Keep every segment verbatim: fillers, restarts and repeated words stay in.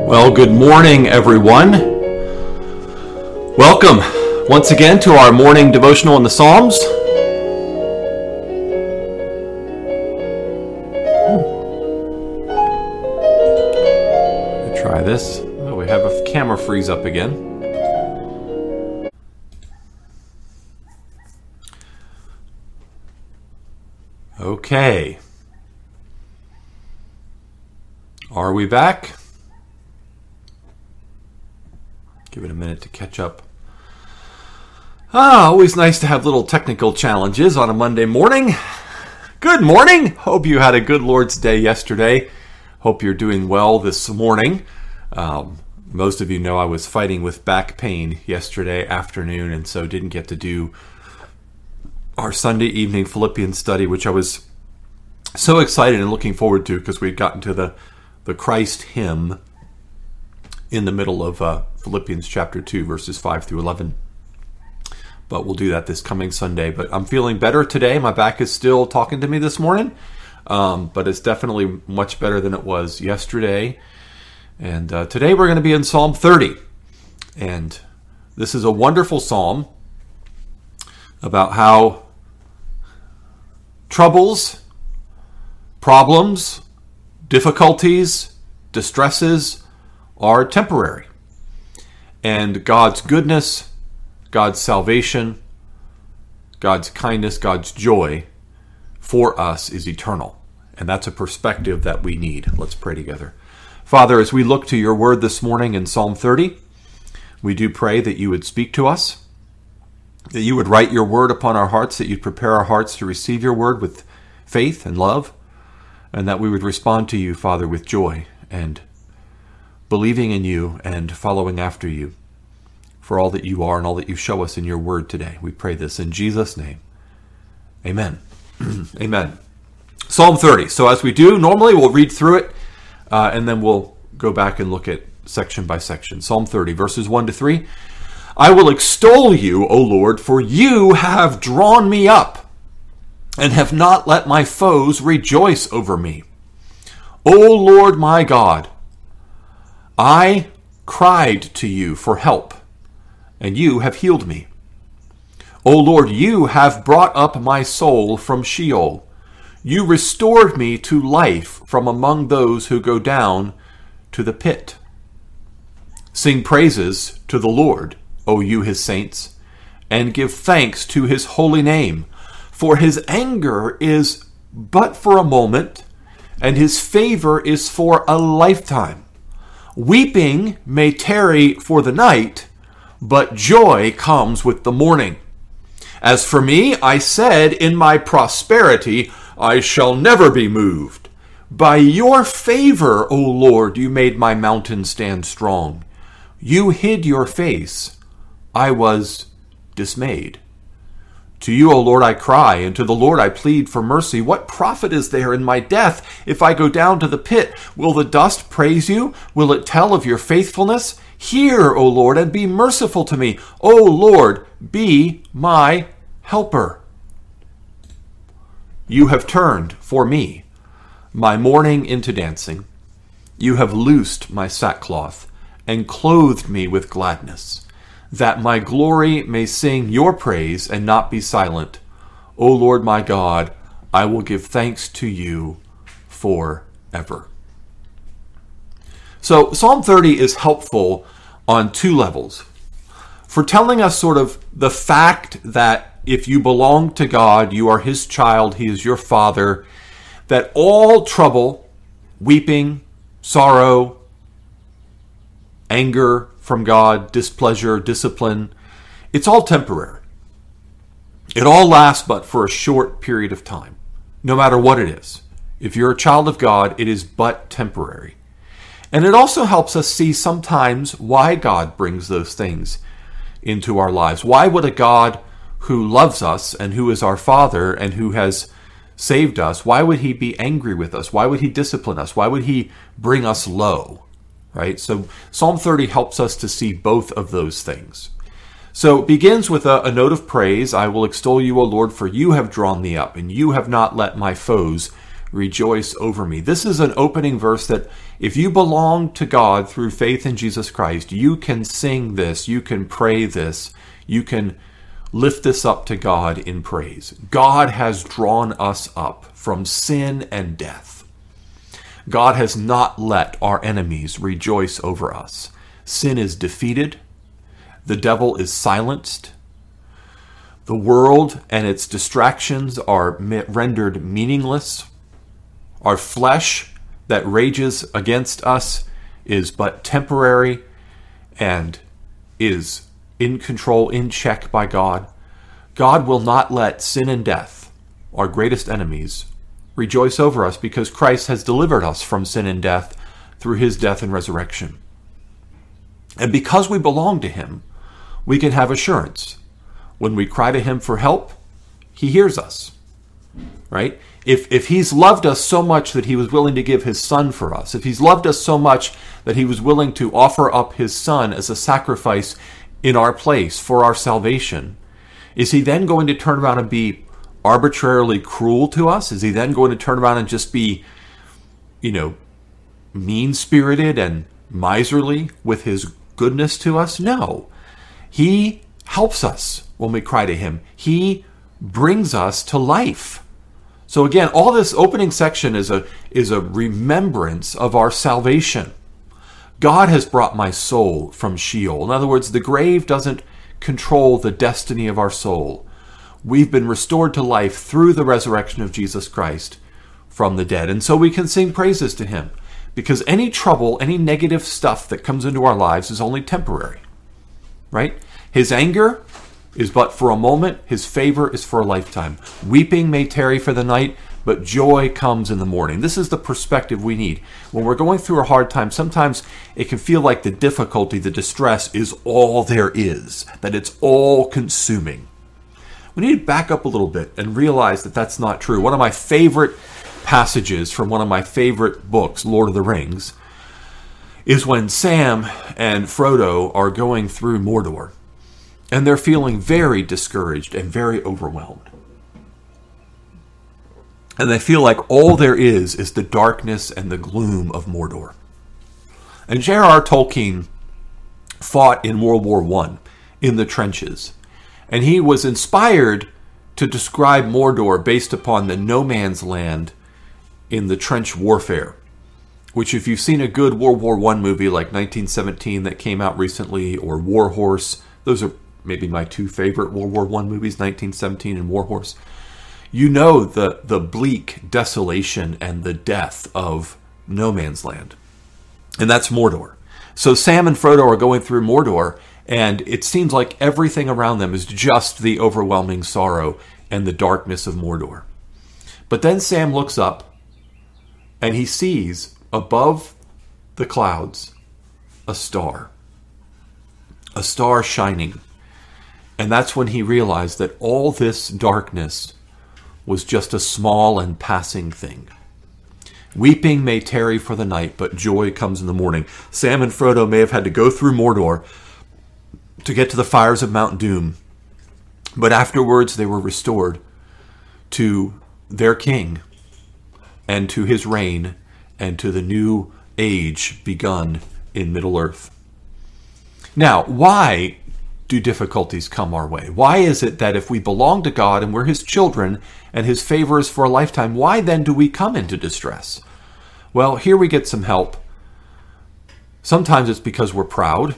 Well, good morning, everyone. Welcome once again to our morning devotional in the Psalms. Let's try this. Oh, we have a camera freeze up again. Okay. Are we back? Give it a minute to catch up. Ah, always nice to have little technical challenges on a Monday morning. Good morning. Hope you had a good Lord's Day yesterday. Hope you're doing well this morning. Um, most of you know I was fighting with back pain yesterday afternoon, and so didn't get to do our Sunday evening Philippians study, which I was so excited and looking forward to because we'd gotten to the, the Christ hymn in the middle of uh, Philippians chapter two, verses five through eleven. But we'll do that this coming Sunday. But I'm feeling better today. My back is still talking to me this morning, um, but it's definitely much better than it was yesterday. And uh, today we're going to be in Psalm thirty. And this is a wonderful psalm about how troubles, problems, difficulties, distresses are temporary. And God's goodness, God's salvation, God's kindness, God's joy for us is eternal. And that's a perspective that we need. Let's pray together. Father, as we look to your word this morning in Psalm thirty, we do pray that you would speak to us, that you would write your word upon our hearts, that you'd prepare our hearts to receive your word with faith and love, and that we would respond to you, Father, with joy and believing in you and following after you for all that you are and all that you show us in your word today. We pray this in Jesus' name. Amen. Amen. Psalm thirty. So as we do, normally we'll read through it uh, and then we'll go back and look at section by section. Psalm thirty, verses one to three. I will extol you, O Lord, for you have drawn me up and have not let my foes rejoice over me. O Lord my God, I cried to you for help, and you have healed me. O Lord, you have brought up my soul from Sheol. You restored me to life from among those who go down to the pit. Sing praises to the Lord, O you his saints, and give thanks to his holy name, for his anger is but for a moment, and his favor is for a lifetime. Weeping may tarry for the night, but joy comes with the morning. As for me, I said in my prosperity, I shall never be moved. By your favor, O Lord, you made my mountain stand strong. You hid your face. I was dismayed. To you, O Lord, I cry, and to the Lord I plead for mercy. What profit is there in my death if I go down to the pit? Will the dust praise you? Will it tell of your faithfulness? Hear, O Lord, and be merciful to me. O Lord, be my helper. You have turned for me my mourning into dancing. You have loosed my sackcloth and clothed me with gladness, that my glory may sing your praise and not be silent. O Lord my God, I will give thanks to you forever. So Psalm thirty is helpful on two levels. For telling us sort of the fact that if you belong to God, you are his child, he is your father, that all trouble, weeping, sorrow, anger from God, displeasure, discipline, it's all temporary. It all lasts but for a short period of time, no matter what it is. If you're a child of God, it is but temporary. And it also helps us see sometimes why God brings those things into our lives. Why would a God who loves us and who is our Father and who has saved us, why would he be angry with us? Why would he discipline us? Why would he bring us low? Right? So Psalm thirty helps us to see both of those things. So it begins with a, a note of praise. I will extol you, O Lord, for you have drawn me up, and you have not let my foes rejoice over me. This is an opening verse that If you belong to God through faith in Jesus Christ, you can sing this, you can pray this, you can lift this up to God in praise. God has drawn us up from sin and death. God has not let our enemies rejoice over us. Sin is defeated. The devil is silenced. The world and its distractions are rendered meaningless. Our flesh that rages against us is but temporary and is in control, in check by God. God will not let sin and death, our greatest enemies, rejoice over us because Christ has delivered us from sin and death through his death and resurrection. And because we belong to him, we can have assurance. When we cry to him for help, he hears us. Right? If if he's loved us so much that he was willing to give his son for us, if he's loved us so much that he was willing to offer up his son as a sacrifice in our place for our salvation, is he then going to turn around and be arbitrarily cruel to us? Is he then going to turn around and just be, you know, mean-spirited and miserly with his goodness to us? No. He helps us when we cry to him. He brings us to life. So again, all this opening section is a is a remembrance of our salvation. God has brought my soul from Sheol. In other words, the grave doesn't control the destiny of our soul. We've been restored to life through the resurrection of Jesus Christ from the dead. And so we can sing praises to him, because any trouble, any negative stuff that comes into our lives is only temporary. Right? His anger is but for a moment. His favor is for a lifetime. Weeping may tarry for the night, but joy comes in the morning. This is the perspective we need. When we're going through a hard time, sometimes it can feel like the difficulty, the distress is all there is, that it's all consuming. We need to back up a little bit and realize that that's not true. One of my favorite passages from one of my favorite books, Lord of the Rings, is when Sam and Frodo are going through Mordor, and they're feeling very discouraged and very overwhelmed. And they feel like all there is is the darkness and the gloom of Mordor. And J R R Tolkien fought in World War One in the trenches. And he was inspired to describe Mordor based upon the no man's land in the trench warfare. Which, if you've seen a good World War One movie like nineteen seventeen that came out recently, or War Horse, those are maybe my two favorite World War One movies, nineteen seventeen and War Horse. You know the, the bleak desolation and the death of no man's land. And that's Mordor. So Sam and Frodo are going through Mordor, and it seems like everything around them is just the overwhelming sorrow and the darkness of Mordor. But then Sam looks up, and he sees above the clouds a star. A star shining. And that's when he realized that all this darkness was just a small and passing thing. Weeping may tarry for the night, but joy comes in the morning. Sam and Frodo may have had to go through Mordor to get to the fires of Mount Doom, but afterwards they were restored to their king and to his reign and to the new age begun in Middle-earth. Now, why do difficulties come our way? Why is it that if we belong to God and we're his children and his favor is for a lifetime, why then do we come into distress? Well, here we get some help. Sometimes it's because we're proud.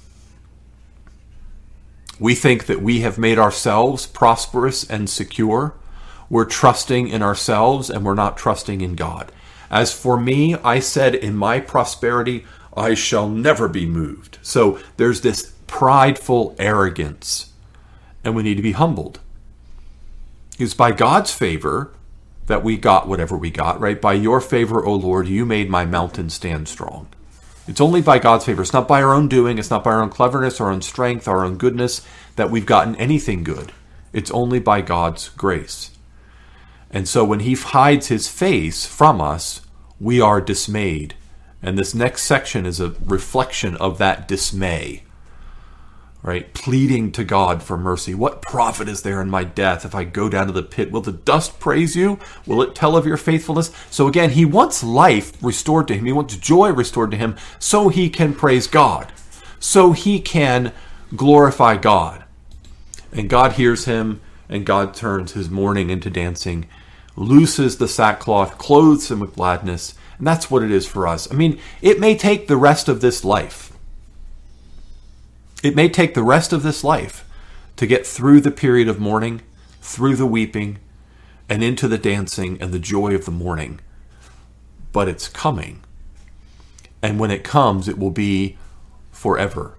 We think that we have made ourselves prosperous and secure. We're trusting in ourselves and we're not trusting in God. As for me, I said, in my prosperity, I shall never be moved. So there's this prideful arrogance, and we need to be humbled. It's by God's favor that we got whatever we got, right? By your favor, O Lord, you made my mountain stand strong. It's only by God's favor. It's not by our own doing. It's not by our own cleverness, our own strength, our own goodness that we've gotten anything good. It's only by God's grace. And so when he hides his face from us, we are dismayed. And this next section is a reflection of that dismay. right? Pleading to God for mercy. What profit is there in my death if I go down to the pit? Will the dust praise you? Will it tell of your faithfulness? So again, he wants life restored to him. He wants joy restored to him so he can praise God, so he can glorify God. And God hears him, and God turns his mourning into dancing, looses the sackcloth, clothes him with gladness. And that's what it is for us. I mean, it may take the rest of this life. It may take the rest of this life to get through the period of mourning, through the weeping, and into the dancing and the joy of the morning. But it's coming. And when it comes, it will be forever.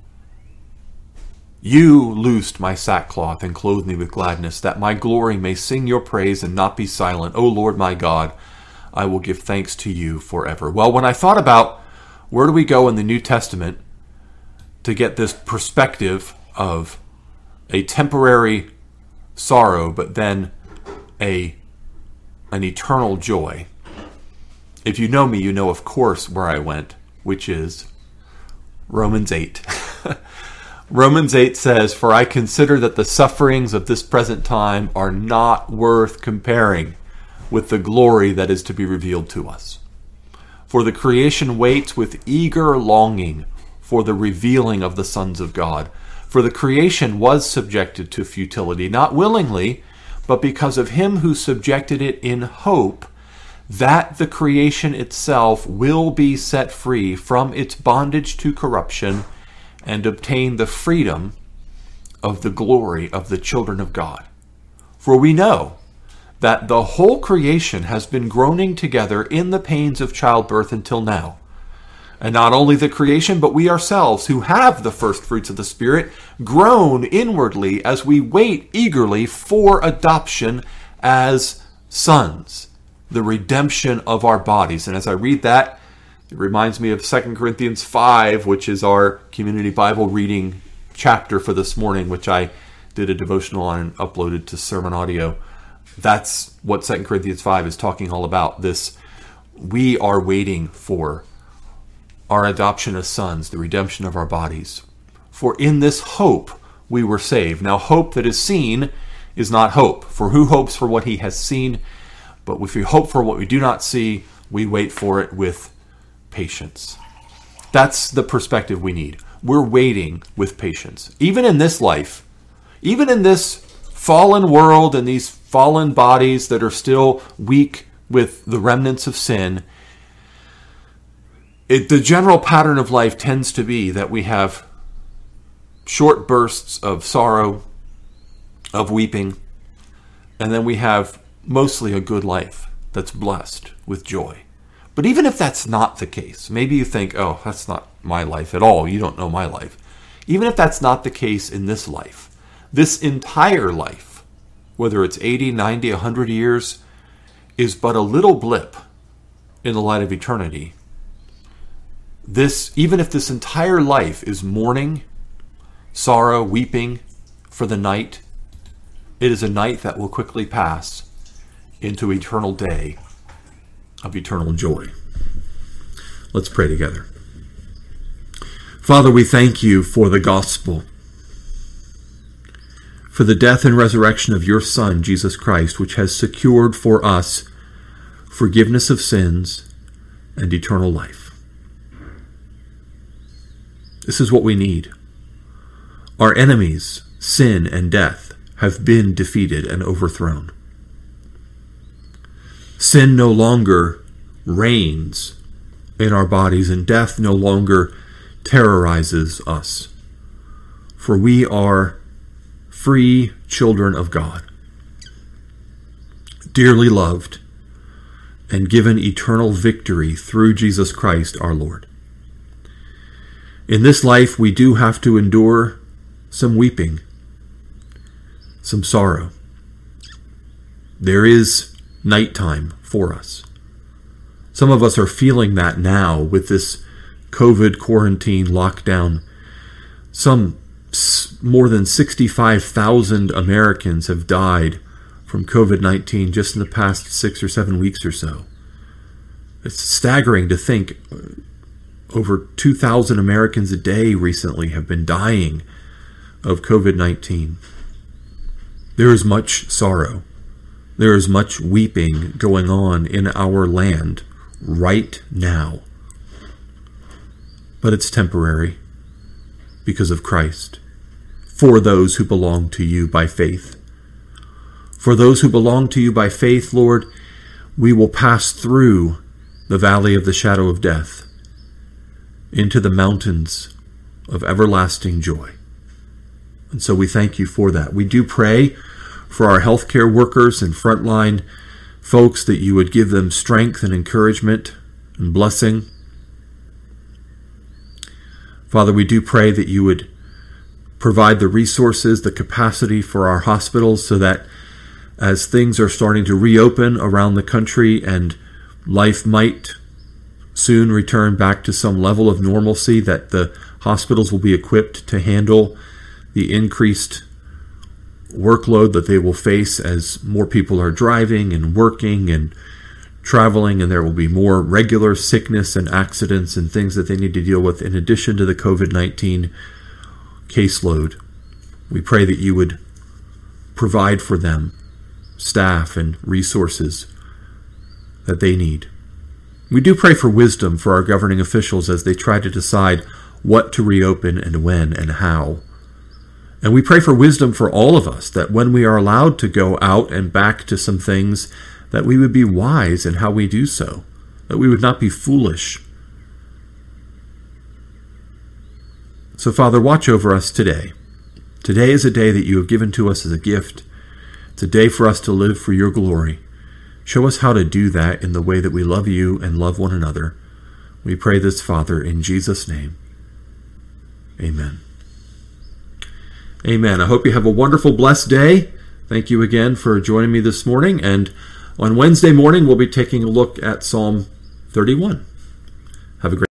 You loosed my sackcloth and clothed me with gladness, that my glory may sing your praise and not be silent. O Lord my God, I will give thanks to you forever. Well, when I thought about where do we go in the New Testament to get this perspective of a temporary sorrow, but then a an eternal joy. If you know me, you know, of course, where I went, which is Romans eight. Romans eight says, "For I consider that the sufferings of this present time are not worth comparing with the glory that is to be revealed to us. For the creation waits with eager longing for the revealing of the sons of God. For the creation was subjected to futility, not willingly, but because of him who subjected it in hope that the creation itself will be set free from its bondage to corruption and obtain the freedom of the glory of the children of God. For we know that the whole creation has been groaning together in the pains of childbirth until now. And not only the creation, but we ourselves, who have the first fruits of the Spirit, groan inwardly as we wait eagerly for adoption as sons, the redemption of our bodies." And as I read that, it reminds me of Second Corinthians five, which is our community Bible reading chapter for this morning, which I did a devotional on and uploaded to Sermon Audio. That's what Second Corinthians five is talking all about. This, we are waiting for our adoption as sons, the redemption of our bodies. For in this hope we were saved. Now, hope that is seen is not hope. For who hopes for what he has seen? But if we hope for what we do not see, we wait for it with patience. That's the perspective we need. We're waiting with patience. Even in this life, even in this fallen world and these fallen bodies that are still weak with the remnants of sin, It, the general pattern of life tends to be that we have short bursts of sorrow, of weeping, and then we have mostly a good life that's blessed with joy. But even if that's not the case, maybe you think, oh, that's not my life at all. You don't know my life. Even if that's not the case in this life, this entire life, whether it's eighty, ninety, one hundred years, is but a little blip in the light of eternity. This, even if this entire life is mourning, sorrow, weeping for the night, it is a night that will quickly pass into eternal day of eternal joy. Let's pray together. Father, we thank you for the gospel, for the death and resurrection of your Son, Jesus Christ, which has secured for us forgiveness of sins and eternal life. This is what we need. Our enemies, sin and death, have been defeated and overthrown. Sin no longer reigns in our bodies, and death no longer terrorizes us. For we are free children of God, dearly loved, and given eternal victory through Jesus Christ our Lord. In this life, we do have to endure some weeping, some sorrow. There is nighttime for us. Some of us are feeling that now with this COVID quarantine lockdown. Some more than sixty-five thousand Americans have died from COVID nineteen just in the past six or seven weeks or so. It's staggering to think over two thousand Americans a day recently have been dying of covid nineteen. There is much sorrow. There is much weeping going on in our land right now. But it's temporary because of Christ. For those who belong to you by faith. For those who belong to you by faith, Lord, we will pass through the valley of the shadow of death into the mountains of everlasting joy. And so we thank you for that. We do pray for our healthcare workers and frontline folks that you would give them strength and encouragement and blessing. Father, we do pray that you would provide the resources, the capacity for our hospitals so that as things are starting to reopen around the country and life might soon return back to some level of normalcy, that the hospitals will be equipped to handle the increased workload that they will face as more people are driving and working and traveling, and there will be more regular sickness and accidents and things that they need to deal with in addition to the covid nineteen caseload. We pray that you would provide for them staff and resources that they need. We do pray for wisdom for our governing officials as they try to decide what to reopen and when and how. And we pray for wisdom for all of us, that when we are allowed to go out and back to some things, that we would be wise in how we do so, that we would not be foolish. So, Father, watch over us today. Today is a day that you have given to us as a gift. It's a day for us to live for your glory. Show us how to do that in the way that we love you and love one another. We pray this, Father, in Jesus' name. Amen. Amen. I hope you have a wonderful, blessed day. Thank you again for joining me this morning. And on Wednesday morning, we'll be taking a look at Psalm thirty-one. Have a great